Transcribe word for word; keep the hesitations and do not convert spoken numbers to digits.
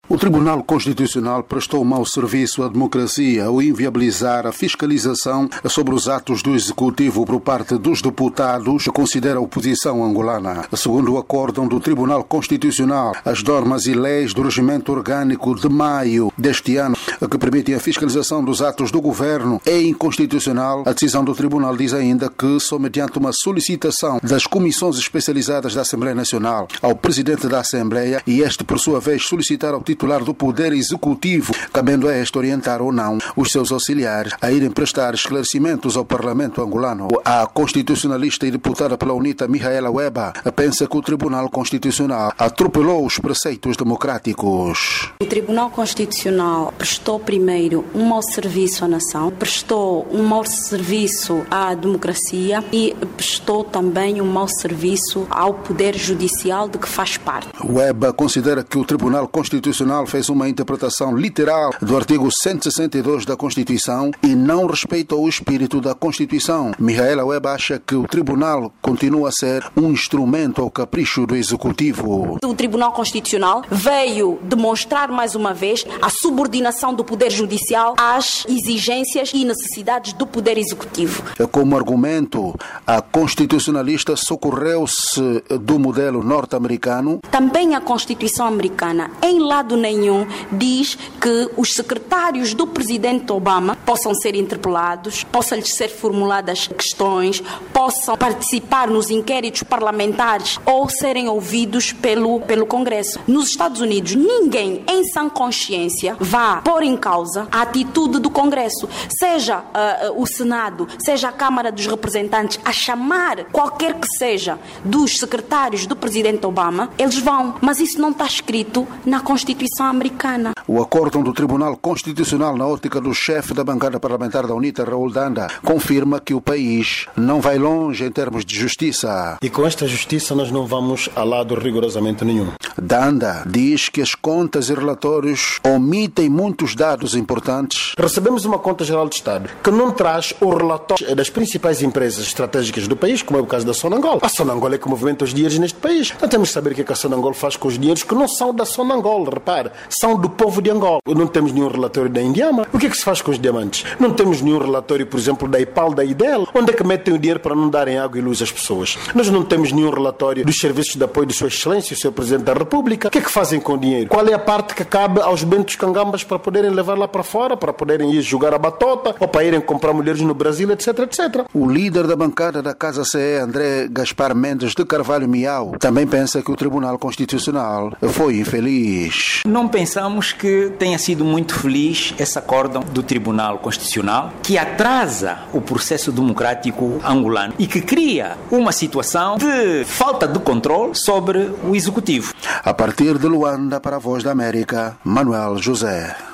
O Tribunal Constitucional prestou mau serviço à democracia ao inviabilizar a fiscalização sobre os atos do Executivo por parte dos deputados que considera a oposição angolana. Segundo o acórdão do Tribunal Constitucional, as normas e leis do regimento orgânico de maio deste ano que permitem a fiscalização dos atos do governo é inconstitucional. A decisão do Tribunal diz ainda que, só mediante uma solicitação das comissões especializadas da Assembleia Nacional ao Presidente da Assembleia e este, por sua vez, solicitar ao titular do Poder Executivo, cabendo a este orientar ou não os seus auxiliares a irem prestar esclarecimentos ao Parlamento angolano. A constitucionalista e deputada pela UNITA, Mihaela Weba, pensa que o Tribunal Constitucional atropelou os preceitos democráticos. O Tribunal Constitucional prestou primeiro um mau serviço à nação, prestou um mau serviço à democracia e prestou também um mau serviço ao Poder Judicial de que faz parte. Weba considera que o Tribunal Constitucional fez uma interpretação literal do artigo cento e sessenta e dois da Constituição e não respeitou o espírito da Constituição. Mihaela Weba acha que o Tribunal continua a ser um instrumento ao capricho do Executivo. O Tribunal Constitucional veio demonstrar mais uma vez a subordinação do Poder Judicial às exigências e necessidades do Poder Executivo. Como argumento, a constitucionalista socorreu-se do modelo norte-americano. Também a Constituição americana, em lado nenhum, diz que os secretários do presidente Obama possam ser interpelados, possam-lhes ser formuladas questões, possam participar nos inquéritos parlamentares ou serem ouvidos pelo, pelo Congresso. Nos Estados Unidos, ninguém em sã consciência vá pôr em causa a atitude do Congresso, seja uh, o Senado, seja a Câmara dos Representantes, a chamar qualquer que seja dos secretários do presidente Obama, eles vão, mas isso não está escrito na Constituição americana. O acórdão do Tribunal Constitucional, na ótica do chefe da bancada parlamentar da UNITA, Raul Danda, confirma que o país não vai longe em termos de justiça. E com esta justiça nós não vamos a lado rigorosamente nenhum. Danda diz que as contas e relatórios omitem muitos dados importantes. Recebemos uma conta geral do Estado que não traz o relatório das principais empresas estratégicas do país, como é o caso da Sonangol. A Sonangol é que movimenta os dinheiros neste país. Nós temos que saber o que, é que a Sonangol faz com os dinheiros que não são da Sonangol, repare, são do povo de Angola. Não temos nenhum relatório da Indiama. O que é que se faz com os diamantes? Não temos nenhum relatório, por exemplo, da IPAL, da IDEL. Onde é que metem o dinheiro para não darem água e luz às pessoas? Nós não temos nenhum relatório dos serviços de apoio de Sua Excelência, o Senhor Presidente da República. O que é que fazem com o dinheiro? Qual é a parte que cabe aos bentos cangambas para poderem levar lá para fora, para poderem ir jogar a batota, ou para irem comprar mulheres no Brasil, etc, etcétera. O líder da bancada da Casa C E, André Gaspar Mendes de Carvalho Miau, também pensa que o Tribunal Constitucional foi infeliz. Não pensamos que tenha sido muito feliz esse acórdão do Tribunal Constitucional, que atrasa o processo democrático angolano e que cria uma situação de falta de controle sobre o Executivo. A partir de Luanda, para a Voz da América, Manuel José.